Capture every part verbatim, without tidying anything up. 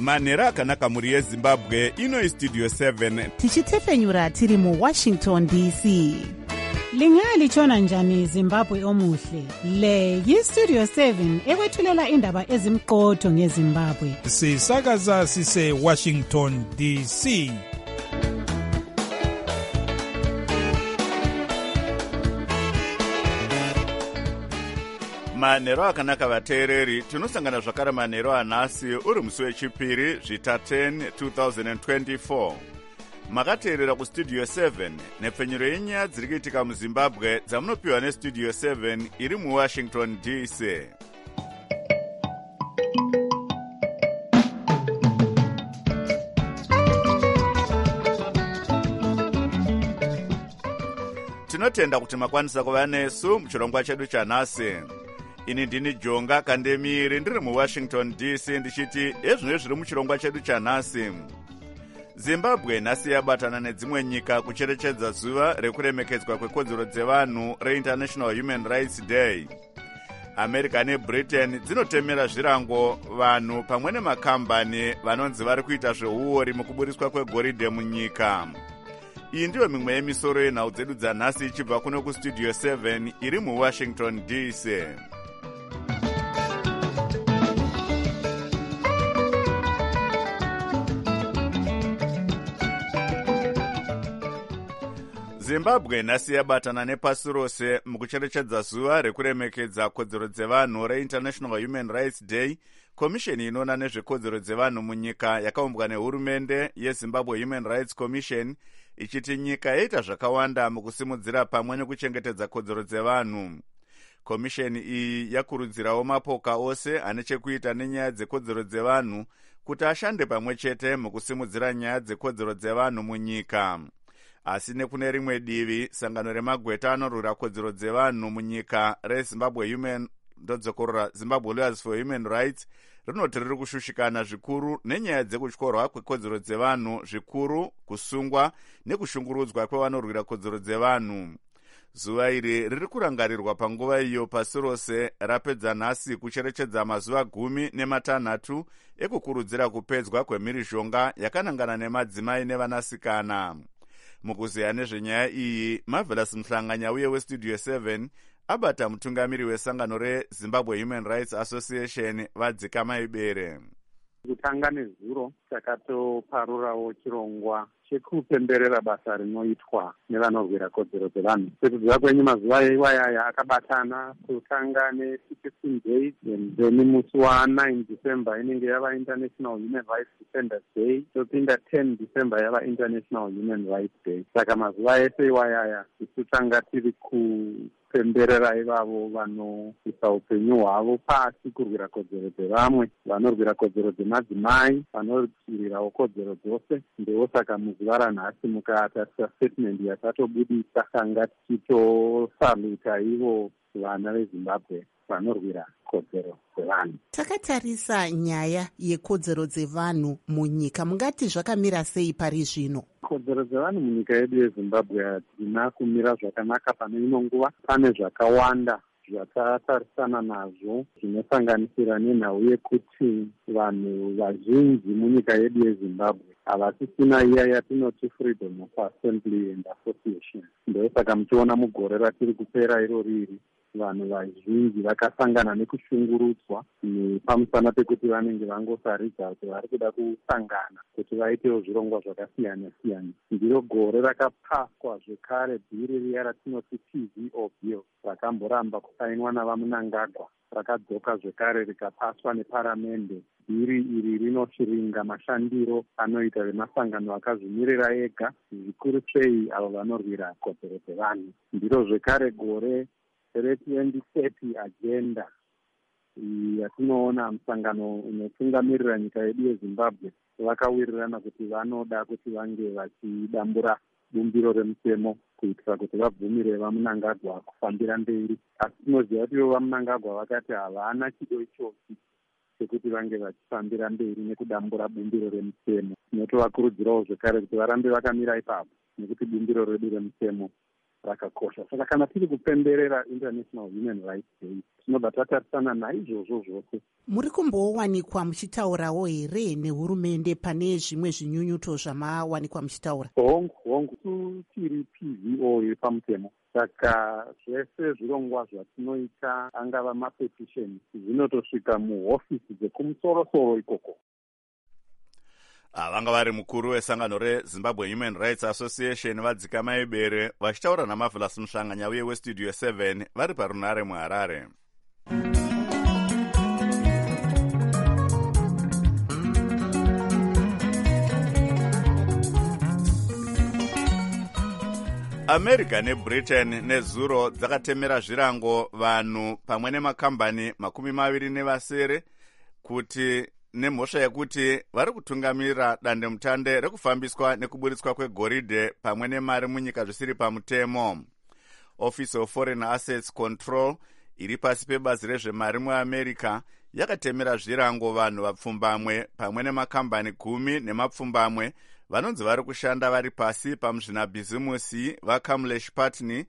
manhero akanaka muri yezimbabwe. Ino istudio seven tichitefenyura tiri muwashington D C. Lingalitshona njani Zimbabwe omuhle? Le yistudio seven ekwethulela indaba ezimqotho ngeZimbabwe. Sisakaza sise Washington D C. manhero akanaka vateereri, tinosangana zvakare manhero anhasi uri musi wechipiri zvita ten twenty twenty-four. Makateerera kustudio seven nepfenyuro yenyaya dziri kuitika muzimbabwe dzamunopiwa nestudio seven iri muwashington D C. Tinotenda kuti makwanisa kuva nesu muchirongwa chedu chanhasi. Ini ndini Jonga Kandemiri ndiri muwashington D C ndichiti ezvino zviri muchirongwa chedu chanhasi. Zimbabwe nhasi yabatana nedzimwe nyika kucherechedza zuva rekuremekedzwa kwekodzero dzevanhu reInternational Human Rights Day. America neBritain dzinotemera zvirango vanhu pamwe nemakambani vanonzi vari kuita zveuori mukuburiswa kwegoridhe munyika. Iyi ndiyo mimwe yemisoro yenhau dzedu dzanhasi ichibva kuno kustudio seven iri muwashington D C. Zimbabwe nhasi yabatana nepasi rose mukucherechedza zuva rekuremekedza kodzero dzevanhu reInternational Human Rights Day. Komisheni inoona nezvekodzero dzevanhu munyika yakaumbwa nehurumende yeZimbabwe Human Rights Commission ichiti nyika yaita zvakawanda mukusimudzira pamwe nekuchengetedza kodzero dzevanhu. Komisheni iyi yakurudzirawo mapoka ose ane chekuita nenyaya dzekodzero dzevanhu kuti ashande pamwe chete mukusimudzira nyaya dzekodzero dzevanhu munyika. Asi nekune rimwe divi, sangano remagweta anorwira kodzero dzevanhu munyika reZimbabwe Human ndodzikorora Zimbabwe Lawyers for Human Rights rinoti riri kushushikana zvikuru nenyaya dzekutyorwa kwekodzero dzevanhu, zvikuru kusungwa nekushungurudzwa kwevanorwira kodzero dzevanhu. Zuva iri riri kurangarirwa panguva iyo pasi rose rapedza nhasi kucherechedza mazuva gumi nematanhatu ekukurudzira kupedzwa kwemhirizhonga yakanangana nemadzimai nevanasikana. Mukuziya nezvenyaya iyi, Marvelous Mhlanganya uye westudio seven abata mutungamiri wesangano reZimbabwe Human Rights Association vadzika maibere. Kutanga nezuro takatoparurawo chirongwa chekupemberera basa rinoitwa nevanorwira kodzero dzevanhu. Sekudziva kwenyu mazuva iwayaya akabatana kutanga ne-sixteen days then musi wa9 December inenge yava International Human Rights Defenders Day, topinda ten December yava International Human Rights Day. Saka mazuva ese iwayaya isu tanga tiri kupemberera ivavo vanoisa upenyu hwavo pasi kurwira kodzero dzevamwe, vanorwira kodzero dzemadzimai, vanorwirawo kodzero dzose. Ndewo saka muzuva ranhasi mukatarisa statement yatatobudisa tanga tichitosaluta ivo vana veZimbabwe vanorwira kodzero dzevanhu. Takatarisa nyaya yekodzero dzevanhu munyika, mungati zvakamira sei pari zvino? Kodzero dzevanhu munyika yedu yeZimbabwe hadzina kumira zvakanaka pane ino nguva. Pane zvakawanda zvatatarisana nazvo zvinosanganisira nenhau yekuti vanhu vazhinji munyika yedu yeZimbabwe havasisina iya yatinoti freedom of assembly and association. Ndosaka muchiona mugore ratiri kupera iro riri vanhu vazhinji vakasangana nekushungurudzwa pamusana pekuti vanenge vangosaridza kuti vari kuda kusangana kuti vaitewo zvirongwa zvakasiyana siyana. Ndiro gore rakapaswa zvekare bhiri riya ratinoti T V O bill rakamboramba kusainwa navaMunangagwa, rakadzoka zvekare rikapaswa neparamende. Bhiri iri rinochiringa mashandiro anoita vemasangano akazvimirira ega, zvikuru sei avo vanorwira kodzero dzevanhu. Ndiro zvekare gore re-twenty thirty agenda yatinoona musangano unotungamirira nyika yedu yeZimbabwe vakawirirana kuti vanoda kuti vange vachidambura bumbiro remutemo kuitira kuti vabvumire vaMunangagwa kufambira mberi. Asi tinoziva kuti vaMunangagwa vakati havana chido ichochi chekuti vange vachifambira mberi nekudambura bumbiro remutemo. Tinotovakurudzirawo zvekare kuti varambe vakamira ipapo nekuti bumbiro redu remutemo rakakosha. Saka kana tiri kupemberera International Human Rights Day, tinobva tatarisana naizvozvo zvose. Muri kumbowanikwa muchitaurawo here nehurumende pane zvimwe zvinyunyuto zvamawanikwa muchitaura? Hongu, hongu, tiri P V O yepamutemo. Saka zvese zvirongwa zvatinoita angava mapetisheni zvinotosvika muhofisi dzekumusoro-soro ikoko. Vanga vari mukuru wesangano reZimbabwe Human Rights Association vadzika maibere vachitaura naMarvelous Mushanganya uye westudio seven vari parunare muHarare. America neBritain nezuro dzakatemera zvirango vanhu pamwe nemakambani makumi maviri nevasere kuti nemhosva yekuti vari kutungamirira dandemutande rekufambiswa nekuburitswa kwegoridhe pamwe nemari munyika zvisiri pamutemo. Office of Foreign Assets Control iri pasi pebazi rezvemari muAmerica yakatemera zvirango vanhu vapfumbamwe pamwe nemakambani gumi nemapfumbamwe vanonzi vari kushanda vari pasi pamuzvinabhizimusi vaKamlesh Patni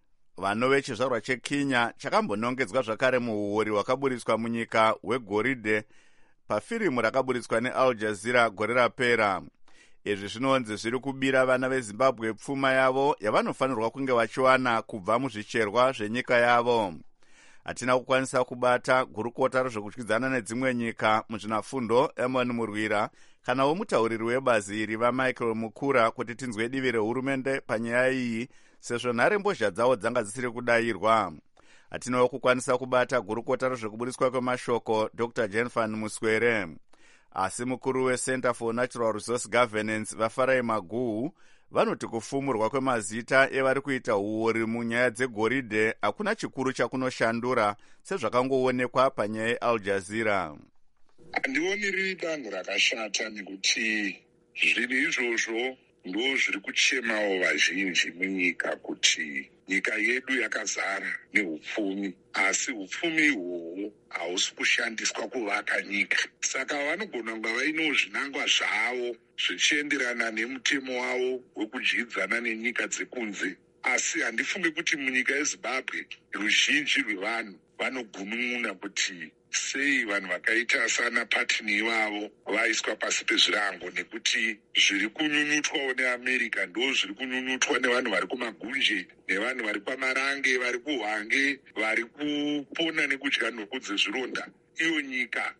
vanove chizvarwa cheKenya chakambonongedzwa zvakare muhuori hwakaburitswa munyika hwegoridhe pafirimu rakaburitswa neAl Jazeera gore rapera. Izvi zvinonzi zviri kubira vana veZimbabwe pfuma yavo yavanofanirwa kunge vachiwana kubva muzvicherwa zvenyika yavo. Hatina kukwanisa kubata gurukota rezvekudyidzana nedzimwe nyika muzvinafundo Emon Murwira kana womutauriri webazi iri vaMichael Mukura kuti tinzwe divi rehurumende panyaya iyi sezvo nhare mbozha dzavo dzanga dzisiri kudayirwa. Hatinawo kukwanisa kubata gurukota rezvekuburitswa kwemashoko Doctor Jenfan Muswere. Asi mukuru weCenter for Natural Resource Governance vaFarai Maguhu vanoti kufumurwa kwemazita evari kuita huori munyaya dzegoridhe hakuna chikuru chakunoshandura sezvakangoonekwa panyaya yeAl Jazeera. Handioni riri danho rakashata nekuti zvinhu izvozvo ndo zviri kuchemawo vazhinji munyika kuti nyika yedu yakazara nehupfumi, asi hupfumi ihwohwo hausi kushandiswa kuvaka nyika. Saka vanogona kunga vainowo zvinangwa zvavo zvichienderana nemutemo wavo wekudyidzana nenyika dzekunze, asi handifunge kuti munyika yeZimbabwe ruzhinji rwevanhu vanogunun'una kuti sei vanhu vakaita sana Patni ivavo vaiswa pasi pezvirango, nekuti zviri kunyunyutwawo neAmerica ndo zviri kunyunyutwa nevanhu vari kumagunje nevanhu vari kwamarange, vari kuhwange, vari kupona nekudya nhuku dzezvironda, iyo nyika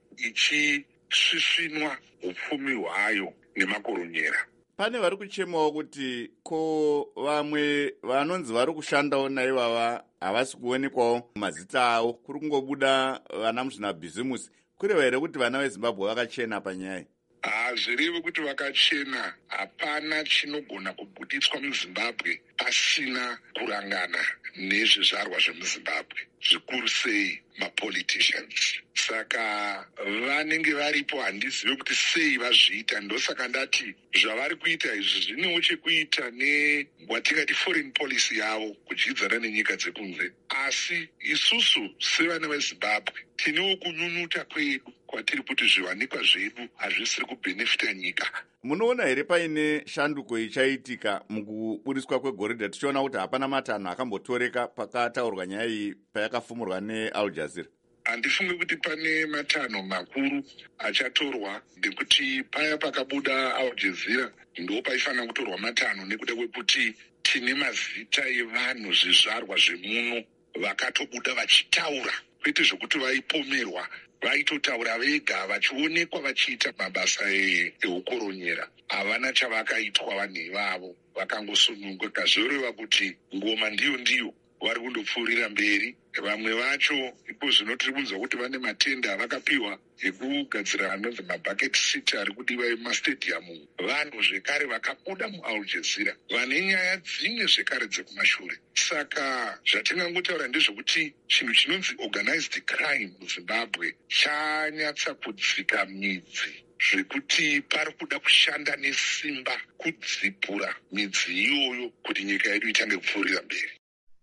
ichisvisvinwa upfumi hwayo nemakoronyera. Pane vari kuchemawo kuti ko vamwe vanonzi vari kushandawo naivava havasi kuonekwawo mazita avo, kuri kungobuda vana muzvinabhizimusi. Kureva here kuti vana veZimbabwe vakachena panyaya? Hazvirevi kuti vakachena. Hapana chinogona kubuditswa muZimbabwe pasina kurangana nezvizvarwa zvemuZimbabwe, zvikuru sei mapoliticians. Saka vanenge varipo, handizive kuti sei vazviita. Ndosaka ndati zvavari kuita izvi zvinewo chekuita newatingati foreign policy yavo, kudyidzana nenyika dzekunze. Asi isusu sevana veZimbabwe tinewo kunyunyuta kwedu kwatiri kuti zviwanikwa zvedu hazvisiri kubhenefita nyika. Munoona here paine shanduko ichaitika mukuburitswa kwegoridhe, tichiona kuti hapana matanho akambotoreka pakataurwa nyaya iyi payakafumurwa neAl Jazeera? Handifunge kuti pane matanho makuru achatorwa, nekuti paya pakabuda Al Jazeera ndo paifanira kutorwa matanho, nekuda kwekuti tine mazita evanhu zvizvarwa zvemuno vakatobuda vachitaura, kwete zvokuti vaipomerwa, vaitotaura vega vachionekwa vachiita mabasa eukoronyera. Havana chavakaitwa vanhu ivavo, vakangosununguka, zvoreva kuti ngoma ndiyo ndiyo, vari kundopfuurira mberi. Vamwe vacho ipo zvino tiri kunzwa kuti vane matenda avakapiwa ekugadzira anonzi mabucket seat ari kudiwa emastadium. Vanhu zvekare vakabuda muAl Jazeera vane nyaya dzimwe zvekare dzekumashure. Saka zvatingangotaura ndezvekuti chinhu chinonzi organized crime muZimbabwe chanyatsa kudzika midzi, zvekuti pari kuda kushanda nesimba kudzipura midzi iyoyo kuti nyika yedu itange kupfuurira mberi.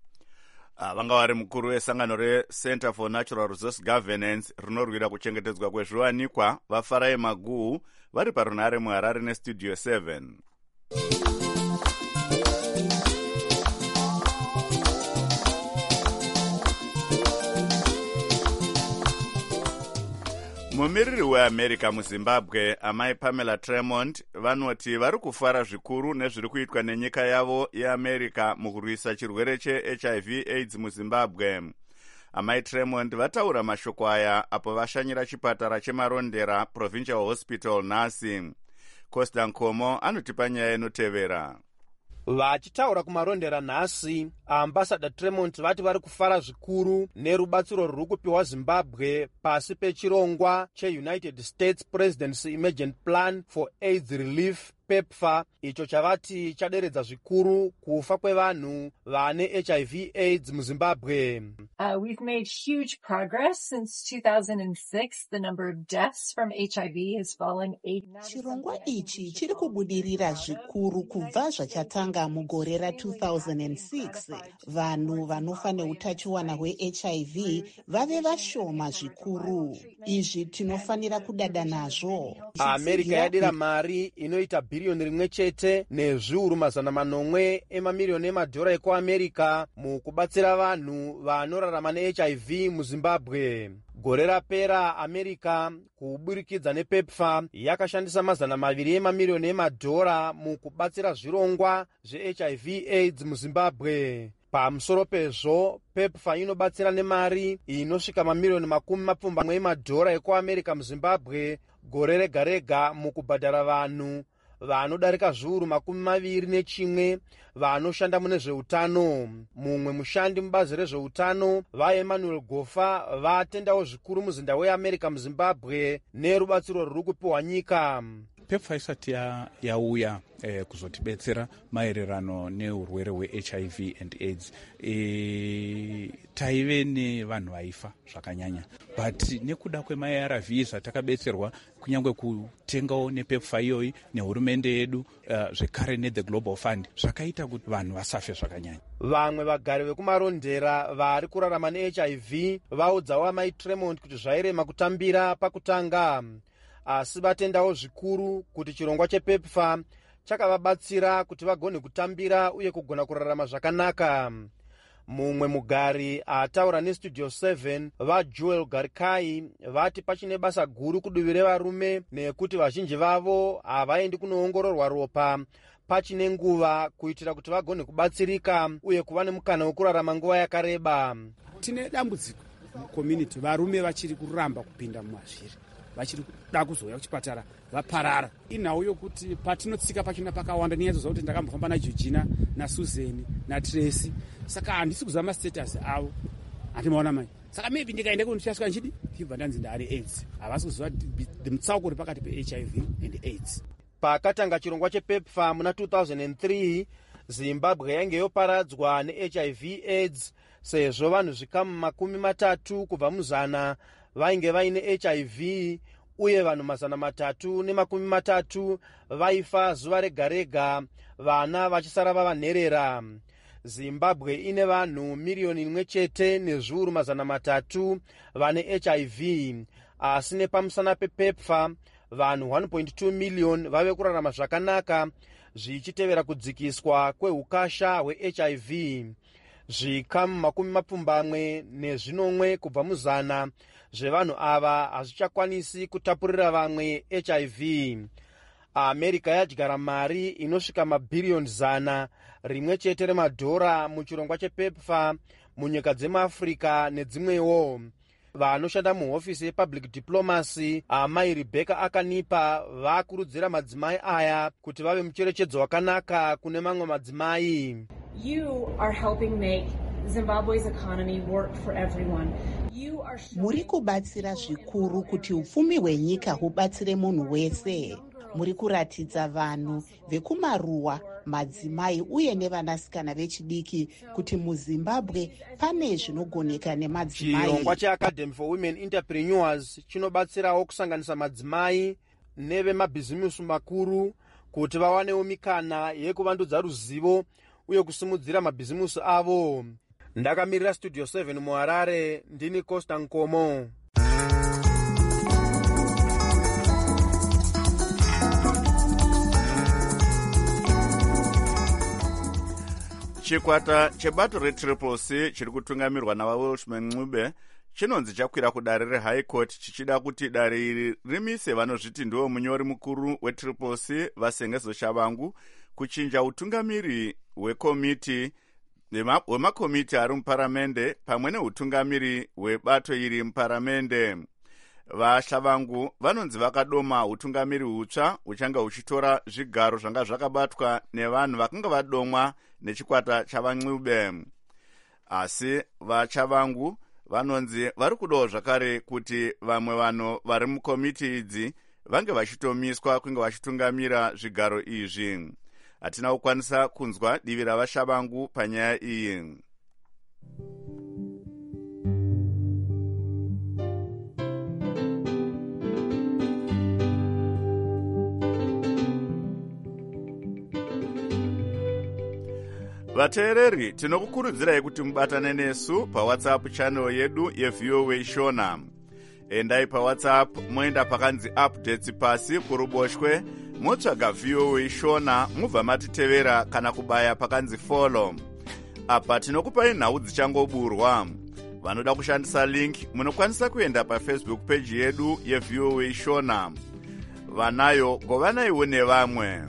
Vanga vari mukuru wesangano reCenter for Natural Resource Governance rinorwira kuchengetedzwa kwezviwanikwa vaFarai Maguhu vari parunare muHarare nestudio seven. mumiriri weamerica muzimbabwe amai Pamela Tremont vanoti vari kufara zvikuru nezviri kuitwa nenyika yavo yeamerica mukurwisa chirwere che-H I V AIDS muzimbabwe. Amai Tremont vataura mashoko aya apo vashanyira chipatara chemarondera Provincial Hospital nhasi. Costa Nkomo anotipa nyaya inotevera. Vachitaura kumarondera nhasi, ambassador Tremont vati vari kufara zvikuru nerubatsiro rwuri kupiwa Zimbabwe pasi pechirongwa che-United States Presidency Emergent Plan for AIDS Relief PEPFAR, icho chavati chaderedza zvikuru kufa kwevanhu vane H I V AIDS muZimbabwe. Uh, we've made huge progress since two thousand six. The number of deaths from H I V has fallen eighty-nine. Chirongwa ichi chiri kubudirira zvikuru kubva zvachatanga mugore ra two thousand six. Vanhu vanofa neutachiwana hwe-H I V vave vashoma zvikuru. Izvi tinofanira kudada nazvo. America yadira mari inoita bhiriyoni rimwe chete nezviuru mazana manomwe emamiliyoni emadhora ekuamerica mukubatsira vanhu vanorarama ne-H I V muZimbabwe. Gore rapera America kuburikidza nePEPFAR yakashandisa mazana maviri emamiliyoni emadhora mukubatsira zvirongwa zve-H I V AIDS muZimbabwe. Pamusoro pezvo, PEPFAR inobatsira nemari inosvika mamiliyoni makumi mapfumbamwe emadhora ekuamerica muZimbabwe gore rega rega mukubhadhara vanhu vanodarika zviuru makumi maviri nechimwe vanoshanda mune zveutano. Mumwe mushandi mubazi rezveutano vaEmmanuel Gofa vatendawo zvikuru muzinda weAmerica muZimbabwe nerubatsiro rwuri kupiwa nyika. PEPFAR isati yauya eh, kuzotibetsera maererano neurwere hwe-H I V and AIDS. E, taive nevanhu vaifa zvakanyanya, but nekuda kwema-A R Vs atakabetserwa kunyange kutengawo nePEPFAR iyoyi nehurumende yedu uh, zvekare neThe Global Fund zvakaita kuti vanhu vasafe zvakanyanya. Vamwe vagari vekumarondera vari kurarama ne-H I V vaudzawo amai Tremont kuti zvairema kutambira pakutanga, asi vatendawo zvikuru kuti chirongwa chePEPFAR chakavabatsira kuti vagone kutambira uye kugona kurarama zvakanaka. Mumwe mugari ataura neStudio seven vaJoel Garkai vati pachine basa guru kudivi revarume nekuti vazhinji vavo havaendi kunoongororwa ropa pachine nguva kuitira kuti vagone kubatsirika uye kuva nemukana wekurarama nguva yakareba. Tine dambudziko mucommunity, varume vachiri kuramba kupinda mumazviri, vachiri kuda kuzouya kuchipatara vaparara. Inhau yokuti patinotsika pachina pakawanda, niyadzozva kuti ndakambofamba naJeorgina naSusan naTracy, saka handisi kuziva mastatus avo, handimaona mai. Saka maybe ndikaenda kundichasvika nchidi ndibva ndanzi ndari AIDS. Havasi kuziva mutsauko uri pakati pe-H I V and AIDS. Pakatanga chirongwa chePEPFAR muna two thousand three, Zimbabwe yange yoparadzwa ne-H I V AIDS sezvo vanhu zvikamu makumi matatu kubva muzana vainge vaine H I V uye vanhu mazana matatu nemakumi matatu vaifa zuva rega rega, vana vachisara vavanherera. Zimbabwe ine vanhu miliyoni imwe chete nezviuru mazana matatu vane H I V, asi nepamusana pePEPFAR vanhu one point two million vave kurarama zvakanaka zvichitevera kudzikiswa kweukasha hwe-H I V. Zvikamu makumi mapfumbamwe nezvinomwe kubva muzana zvevanhu ava hazvichakwanisi kutapurira vamwe H I V. America yadyara mari inosvika mabhiriyoni zana rimwe chete remadhora muchirongwa chePEPFAR munyika dzemuAfrica nedzimwewo. Vanoshanda muhofisi yepublic diplomacy amai Rebecca Akanipa vakurudzira madzimai aya kuti vave mucherechedzo wakanaka kune mamwe madzimai. You are helping make Zimbabwe's economy work for everyone. Muri kubatsira zvikuru kuti upfumi hwenyika hubatsire munhu wese. Muri kuratidza vanhu vekumaruwa, madzimai uye nevanasikana vechidiki kuti muZimbabwe pane zvinogoneka nemadzimai. Chirongwa cheAcademy for Women Entrepreneurs chinobatsirawo kusanganisa madzimai nevemabhizimusi makuru kuti vawanewo mikana yekuvandudza ruzivo uye kusimudzira mabhizimusi avo. Ndakamirira Studio seven muHarare, ndini Costa Nkomo. Chikwata chebato reTriple C chiri kutungamirwa navaWelshman Ncube chinonzi chakwira kudare rehigh court chichida kuti dare iri rimise vanozviti ndiwo munyori mukuru wetriple c vasengezo Shavangu kuchinja utungamiri hwekomiti hwemakomiti ari muparamende pamwe neutungamiri hwebato iri muparamende. VaShavangu vanonzi vakadoma utungamiri hutsva huchanga huchitora zvigaro zvanga zvakabatwa nevanhu vakanga vadomwa nechikwata chavaNcube. Asi vaShavangu vanonzi vari kudawo zvakare kuti vamwe vanhu vari mukomiti idzi vange vachitomiswa kunge vachitungamira zvigaro izvi. Hatina kukwanisa kunzwa divi ravaShavangu panyaya iyi. Vateereri, tinokukurudzirai kuti mubatane nesu paWhatsApp channel yedu yeV O A Shona. Endai paWhatsApp moenda pakanzi updates pasi kuruboshwe, motsvaga V O A Shona, mubva matitevera kana kubaya pakanzi follow. Apa tinokupai nhau dzichangoburwa. Vanoda kushandisa link munokwanisa kuenda paFacebook page yedu yeV O A Shona. Vanayo govanaiwo nevamwe.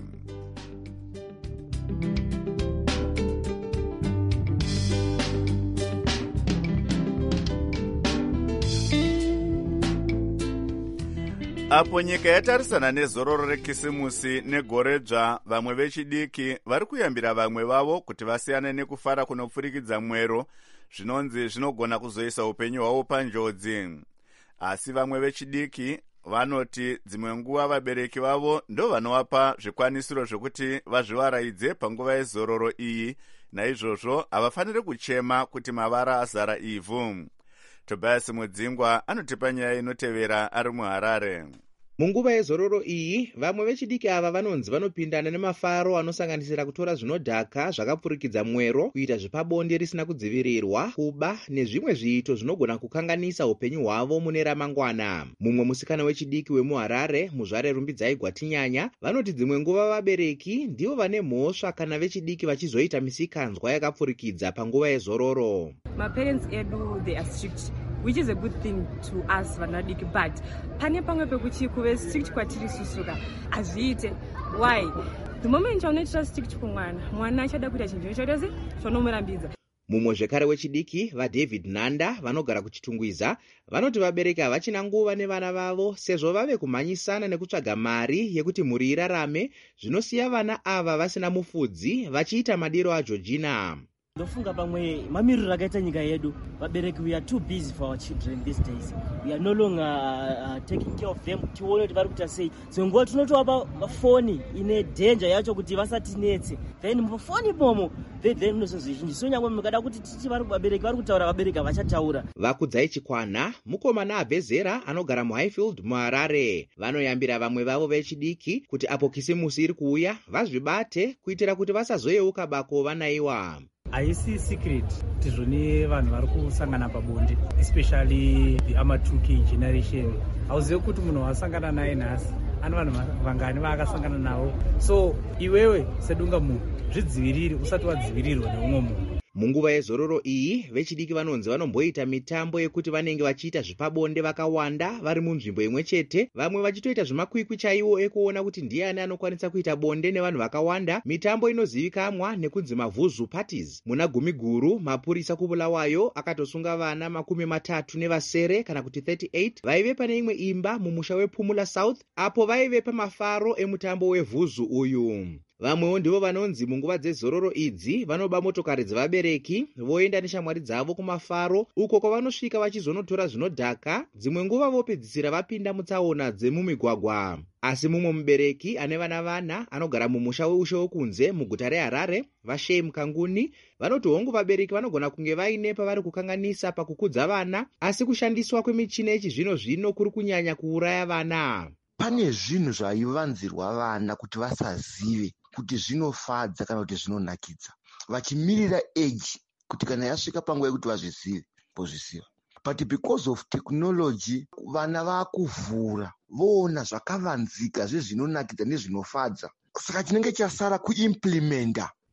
Apo nyika yatarisana nezororo rekisimusi negoredzva, vamwe vechidiki vari kuyambira vamwe vavo kuti vasiyane nekufara kunopfurikidza mwero, zvinonzi zvinogona kuzoisa upenyu hwavo panjodzi. Asi vamwe vechidiki vanoti dzimwe nguva vabereki vavo ndo vanovapa zvikwanisiro zvokuti vazvivaraidze panguva yezororo iyi, naizvozvo havafaniri kuchema kuti mavara azara ivhu. Tobias Mudzingwa anotipa nyaya inotevera ari muHarare. Munguva yezororo iyi, vamwe vechidiki ava vanonzi vanopindana nemafaro anosanganisira kutora zvinodhaka zvakapfurikidza mwero, kuita zvepabonde risina kudzivirirwa, kuba nezvimwe zviito zvinogona kukanganisa upenyu hwavo mune ramangwana. Mumwe musikana wechidiki wemuHarare, Muzvare Rumbidzai Gwatinyanya, vanoti dzimwe nguva vabereki ndivo vane mhosva kana vechidiki vachizoita misikanzwa yakapfurikidza panguva yezororo. My parents edu, they are strict, which is a good thing to us vanadiki, but pane pamwe pekuti kuve strict kwatiri susuka azviite. Why? The moment chaunoitira strict kumwana, mwana achada kuita chinhu chochote chonomurambidza. Mumwe zvekare wechidiki, vaDavid Nanda, vanogara kuchitungwiza, vanoti vabereki havachina nguva nevana vavo sezvo vave kumhanyisana nekutsvaga mari yekuti mhuri irarame, zvinosiya vana ava vasina mufudzi vachiita madiro aJeorgina. Ndofunga pamwe mamiriro akaita nyika yedu, vabereki, we are too busy for our children these days. We are no longer uh, uh, taking care of them. Tione kuti vari kuita sei. Senguva tinotova foni ine danger yacho kuti vasatinetse. Then mufoni momo then unozozvizhinji. So nyangwe mukada kuti titi vari vabereki vari kutaura, vabereki havachataura. Vakudzai Chikwana, mukomana abve zera anogara muHighfield muHarare, vanoyambira vamwe vavo vechidiki kuti apo kisimusi iri kuuya vazvibate kuitira kuti vasazoyeuka bako vanaiwa. Haisi secret kuti zvoni vanhu vari kusangana pabonde, especially the ama two K generation. Hauzivi kuti munhu wasangana naye nhasi ane vanhu vangani vaakasangana navo. So iwewe sedunga munhu zvidzivirire usati wadzivirirwa neumwe munhu. Munguva yezororo iyi, vechidiki vanonzi vanomboita mitambo yekuti vanenge vachiita zvepabonde vakawanda vari munzvimbo imwe chete, vamwe vachitoita zvemakwikwi chaiwo ekuona kuti ndiani anokwanisa kuita bonde nevanhu vakawanda, mitambo inozivikanwa nekunzi mavhuzu parties. Muna gumi guru, mapurisa kuBulawayo akatosunga vana makumi matatu nevasere kana kuti thirty-eight vaive pane imwe imba mumusha wePumula South, apo vaive pamafaro emutambo wevhuzu uyu. Vamwewo ndivo vanonzi munguva dzezororo idzi vanoba motokari dzevabereki voenda neshamwari dzavo kumafaro, uko kwavanosvika vachizonotora zvinodhaka, dzimwe nguva vopedzisira vapinda mutsaona dzemumigwagwa. Asi mumwe mubereki ane vana vana anogara mumusha weushe wokunze muguta reHarare, Vashei Mukanguni, vanoti hongu vabereki vanogona kunge vaine pavari kukanganisa pakukudza vana, asi kushandiswa kwemichina yechizvino zvino kuri kunyanya kuuraya vana. Pane zvinhu zvaivanzirwa vana kuti vasazive kuti zvinofadza kana kuti zvinonakidza, vachimirira age kuti kana yasvika panguva yekuti vazvizive pozviziva. But because of technology, vana vakuvhura voona zvakavanzika zvezvinonakidza nezvinofadza, saka chinenge chasara kuimplementa.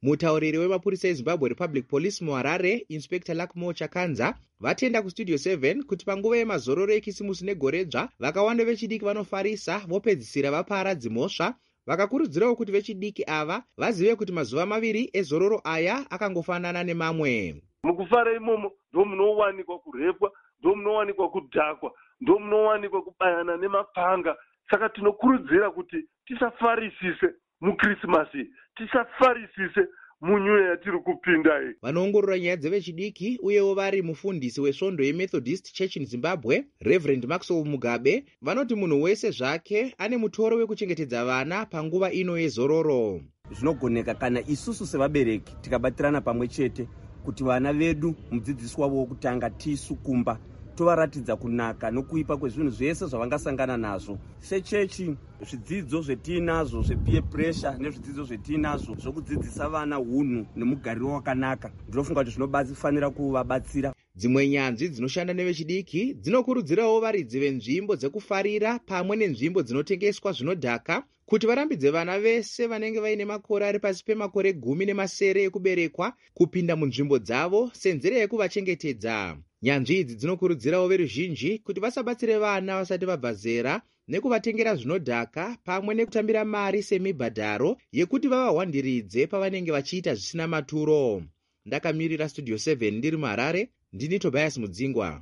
Mutauriri wemapurisa eZimbabwe Republic Police muHarare, Inspector Lakmo Chakanza, vatenda kustudio seven kuti panguva yemazororo ekisimusi negoredzva vakawanda vechidiki vanofarisa vopedzisira vaparadzi mhosva. Vakakurudzirawo kuti vechidiki ava vazive kuti mazuva maviri ezororo aya akangofanana nemamwe. Mukufara imomo ndo munowanikwa kurepwa, ndo munowanikwa kudhakwa, ndo munowanikwa kubayana nemapanga. Saka tinokurudzira kuti tisafarisise mukrisimasi, tisafarisise munyuya yatiri kupinda iyi. Vanoongorora nyaya dzevechidiki uyewo vari mufundisi wesvondo yeMethodist Church in Zimbabwe, Reverend Maxwell Mugabe, vanoti munhu wese zvake ane mutoro wekuchengetedza vana panguva ino yezororo. Zvinogoneka kana isusu sevabereki tikabatirana pamwe chete kuti vana vedu mudzidzisi wavo wokutanga tisu kumba tovaratidza kunaka nokuipa kwezvinhu zvese zvavangasangana nazvo. Sechechi, zvidzidzo zvetinazvo zvepeer pressure nezvidzidzo zvetinazvo zvokudzidzisa vana hunhu nemugariro wakanaka, ndinofunga kuti zvinofanira kuvabatsira. Dzimwe nyanzvi dzinoshanda nevechidiki dzinokurudzirawo varidzi venzvimbo dzekufarira pamwe nenzvimbo dzinotengeswa zvinodhaka kuti varambidze vana vese vanenge vaine makore ari pasi pemakore gumi nemasere ekuberekwa kupinda munzvimbo dzavo senzira yekuvachengetedza. Nyanzvi idzi dzinokurudzirawo veruzhinji kuti vasabatsire vana vasati vabva zera nekuvatengera zvinodhaka pamwe nekutambira mari semibhadharo yekuti vavahwandiridze pavanenge vachiita zvisina maturo. Ndakamirira Studio seven ndiri muHarare, ndini Tobias Mudzingwa.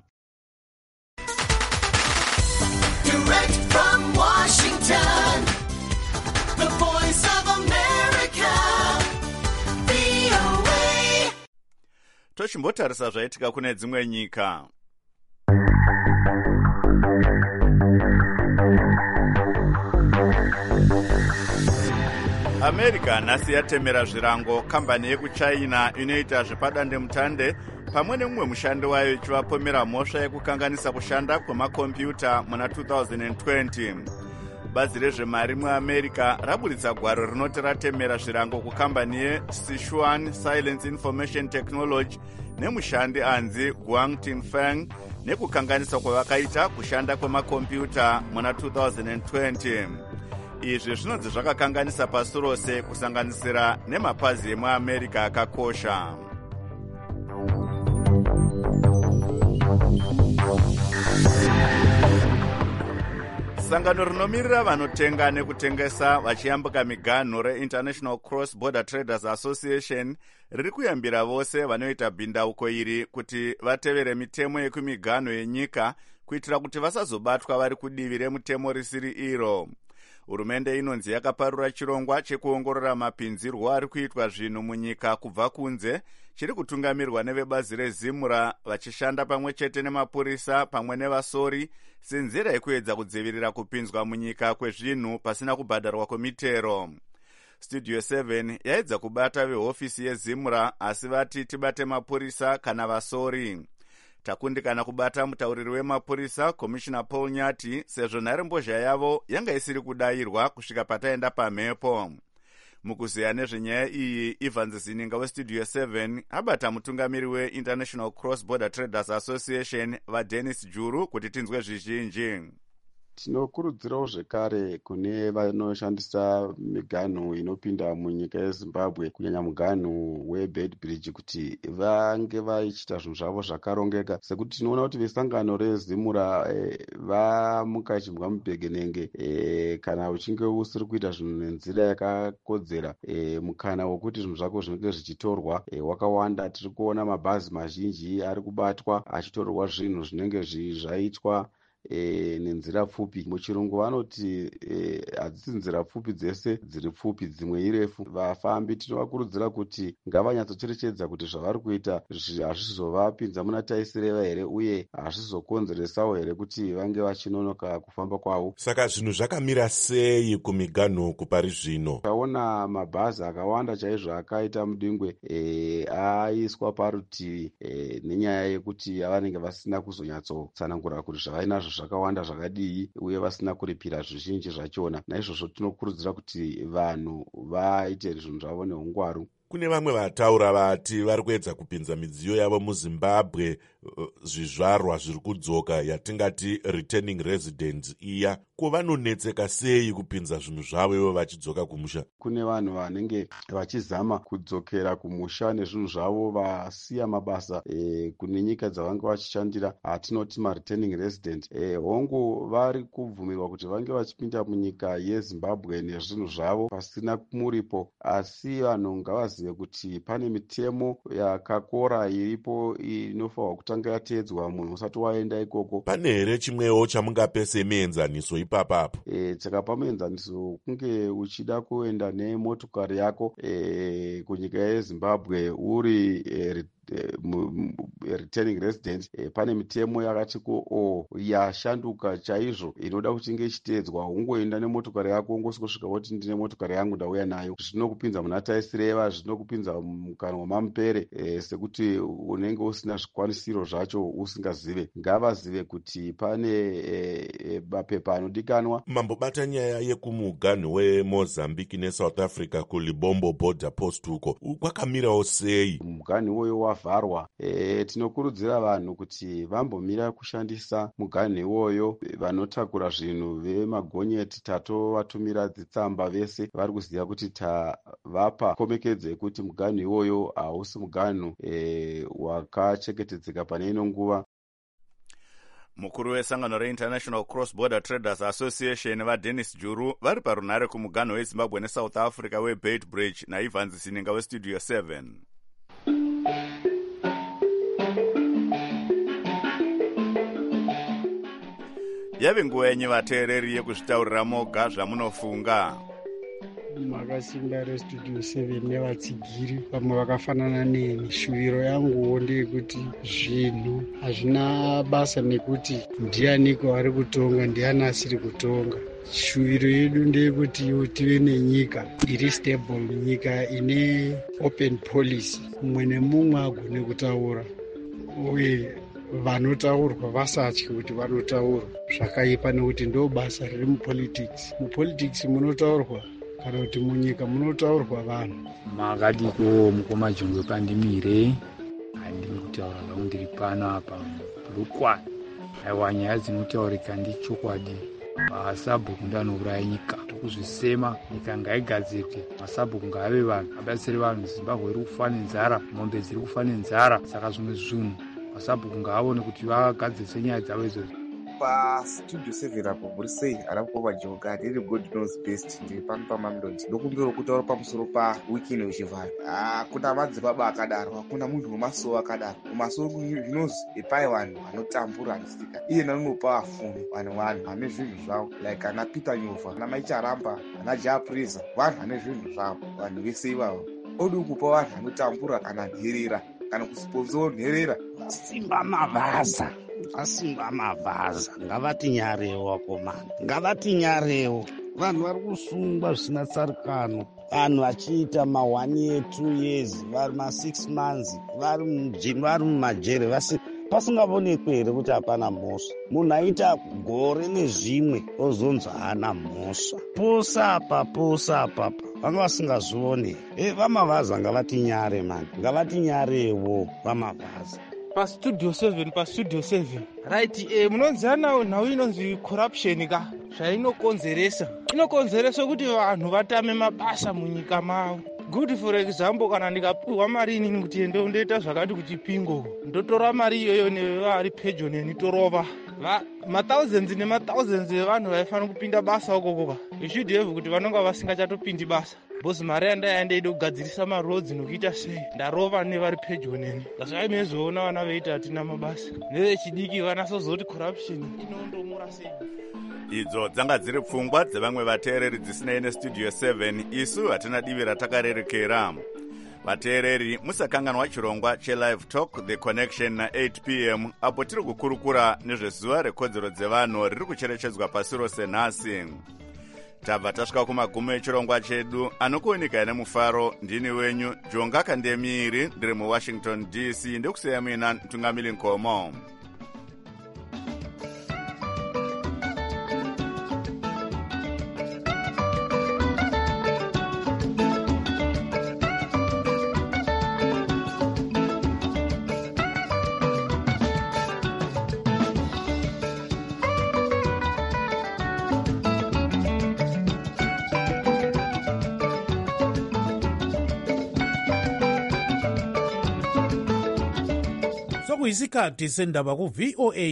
Direct from Washington, the voice of America, V O A. Tochimbotarisa zvaitika kune dzimwe nyika. America nhasi yatemera zvirango kambani yekuchina inoita zvepadandemutande pamwe nemumwe mushandi wayo ichivapomera mhosva yekukanganisa kushanda kwemakombiyuta muna two thousand twenty. Bazi rezvemari muAmerica raburitsa gwaro rinoti ratemera zvirango kukambani yeSichuan Silence Information Technology nemushandi anzi Guang Tinfeng nekukanganisa kwavakaita kushanda kwemakombiyuta muna two thousand twenty. Izvi zvinonzi zvakakanganisa pasi rose kusanganisira nemapazi emuAmerica akakosha. Sangano rinomirira vanotenga nekutengesa vachiyambuka miganhu reInternational Cross Border Traders Association riri kuyambira vose vanoita bhindauko iri kuti vatevere mitemo yekumiganhu yenyika kuitira kuti vasazobatwa vari kudivi remutemo risiri iro. Hurumende inonzi yakaparura chirongwa chekuongorora mapinzirwo ari kuitwa zvinhu munyika kubva kunze chiri kutungamirwa nevebazi rezimura vachishanda pamwe chete nemapurisa pamwe nevasori senzira yekuedza kudzivirira kupinzwa munyika kwezvinhu pasina kubhadharwa kwemitero. Studio seven yaedza kubata vehofisi yezimura asi vati tibate mapurisa kana vasori. Takundikana kubata mutauriri wemapurisa Commissioner Paul Nyati sezvo nharembozha yavo yanga isiri kudayirwa kusvika pataenda pamhepo. Mukuziya nezvenyaya iyi, Ivan Zininga weStudio seven abata mutungamiri weInternational Cross Border Traders Association vaDennis Juru kuti tinzwe zvizhinji. Tinokurudzirawo zvekare kune vanoshandisa miganhu inopinda munyika yeZimbabwe kunyanya muganhu weBedbridge kuti vange vachiita zvinhu zvavo zvakarongeka, sekuti tinoona kuti vesangano rezimura e, vamuka chimbwa mubegenenge e, kana uchinge usiri kuita zvinhu nenzira yakakodzera e, mukana wokuti zvinhu zvako zvinenge zvichitorwa e, wakawanda. Tiri kuona mabhazi mazhinji ari kubatwa achitorwa zvinhu zvinenge zvaitwa E, nenzira pfupi. Muchirungu vanoti hadzisi e, nzira pfupi dzese dziri pfupi, dzimwe irefu. Vafambi tinovakurudzira kuti ngavanyatsocherechedza kuti zvavari kuita hazvizovapinza muna taisireva here uye hazvizokonzeresawo here kuti vange vachinonoka kufamba kwavo. Saka zvinhu zvakamira sei kumiganhu kupari zvino? Taona mabhazi akawanda chaizvo akaita mudingwe e, aiswa parutivi e, nenyaya yekuti vanenge vasina kuzonyatsotsanangura kuti zvavainazvo zvakawanda zvakadii uye vasina kuripira zvizhinji zvachona. Naizvozvo tinokurudzira kuti vanhu vaite zvinhu zvavo neungwaru. Kune vamwe vataura vati vari kuedza kupinza midziyo yavo muZimbabwe, zvizvarwa zviri kudzoka yatingati returning residents iya ko vanonetseka sei kupinza zvinhu zvavo ivo vachidzoka kumusha? Kune vanhu vanenge vachizama kudzokera kumusha nezvinhu zvavo vasiya mabasa e, kune nyika dzavanga vachishandira, atinoti mareturning resident. E, hongu vari kubvumirwa kuti vange vachipinda munyika yeZimbabwe nezvinhu zvavo pasina muripo, asi vanhu ngavazive kuti pane mitemo yakakora iripo inofanirwa kutanga yateedzwa munhu usati waenda ikoko. Pane here chimwewo chamungape semuenzaniso ipapapo? E, chakapa muenzaniso kunge uchida kuenda nemotokari yako e, kunyika yeZimbabwe uri e, returning resident. E, pane mitemo yakati ko o yashanduka chaizvo inoda kuti inge ichiteedzwa. Ungoenda nemotokari yako ungosvika kuti ndine motokari yangu ndauya nayo. Zvinokupinza muna taisireva, zvinokupinza mukanwa mamupere e, sekuti unenge usina zvikwanisiro zvacho usingazive. Ngavazive kuti pane e, e, mapepa anodikanwa. Mambobata nyaya yekumuganhu weMozambique neSouth Africa kuLibombo border post uko kwakamirawo sei? Muganhu iwoyo wavharwa. E, tinokurudzira vanhu kuti vambomira kushandisa muganhu iwoyo. Vanotakura zvinhu vemagonyeti tatovatumira dzitsamba vese vari kuziva kuti tavapa komekedzo yekuti muganhu iwoyo hausi muganhu e, wakachengetedzeka pane ino nguva. Mukuru wesangano reInternational Cross Border Traders Association vaDennis Juru vari parunhare kumuganhu weZimbabwe neSouth Africa weBeitbridge naIvans Sininga weStudio seven. Yave nguva yenyu vateereri yekuzvitaurira moga zvamunofunga. Makasimba reStudio seven nevatsigiri vamwe vakafanana neni. Shuviro yanguwo ndeyekuti zvinhu hazvina basa nekuti ndianiko ari kutonga ndiani asiri kutonga. Shuviro yedu ndeyekuti tive nenyika iri stable, nyika ine open policy, mumwe nemumwe agone kutaura uye vanotaurwa vasatyi kuti vanotaurwa zvakaipa, nekuti ndo basa riri mupolitics. Mupolitics munotaurwa kana kuti munyika munotaurwa vanhu. Makadiko mukoma jongwe pandimire handiri kutaura zvangu ndiri pano apa rukwa. Aiwa, nyaya dzinotaurika ndichokwadi. Masabhuku ndanouraya nyika, tokuzvisema. Nyika ngaigadzirwe, masabhuku ngaave vanhu, abatsire vanhu. Zimbabwe iri kufa nenzara, mombe dziri kufa nenzara, saka zvimwe zvinhu masabhuku ngaavone kuti vagadzise nyaya dzavo idzodzo. PaStudio seven apo muri sei? Arapokoma jonga ndiri God knows best. Ndiri pano paMamelodi ndokumbira kutaura pamusoro pawikini wechivharo. Ah, kuna madzibaba akadaro, hakuna munhu wemasowo akadaro. Mumasowo zvinozi epai vanhu vanotambura anosika iye nanopa afume vanhu vanhu vane zvinhu zvavo, like ana Peter Nyova, ana Maicharamba, ana Japreza, vanhu vane zvinhu zvavo. Vanhu vese ivavo odi kupa vanhu vanotambura kana nherera kana kusponsor nherera. Simba mavaza asimba mavaza ngavati nyarewo vakomana, ngavati nyarewo. Vanhu vari kusungwa zvisina tsarukano, vanhu vachiita ma one year two years vari ma six months vari mujini, vari mumajere vasi pasingavonekwe here kuti hapana mhosva. Munhu aita gore nezvimwe ozonzi haana mhosva. Posa apa posa apapa vanga vasingazvione. E, vamavaza ngavati nyare mani, ngavati nyarewo vamavaza. PaStudio seven PaStudio seven right. E, munonziana nhau inonzi corruption ka zvainokonzeresa. Inokonzeresa kuti vanhu vatame mabasa munyika mavo. Good for example, kana ndikapiwa mari inini kuti ende undoita zvakati kuchipingo, ndotora mari iyoyo nevari pedyo neni torova mathousands nemathousands evanhu vaifana kupinda basa ukokoka. You should have kuti vanonga vasingachatopindi basa bhozi mari yandaya ndeide kugadzirisa maroads nokuita sei ndarova nevari pedyo neni. Zvai mezoona vana veiti hatina mabasa, nevechidiki vanasozoti corruption inondomura sei. Idzo dzanga dziri pfungwa dzevamwe vateereri dzisinei neStudio seven. Isu hatina divi ratakarerekera. Vateereri, musakanganwa chirongwa cheLive Talk The Connection na eight p m apo tiri kukurukura nezvezuva rekodzero dzevanhu riri kucherechedzwa pasi rose nhasi. Tabva tasvika kumagumo echirongwa chedu. Anokuoneka nemufaro ndini wenyu Jonga Kandemiri, ndiri muWashington D C. Ndikusiya mina Ntungamili Nkomo. kuyisikhathi sendaba ku-V O A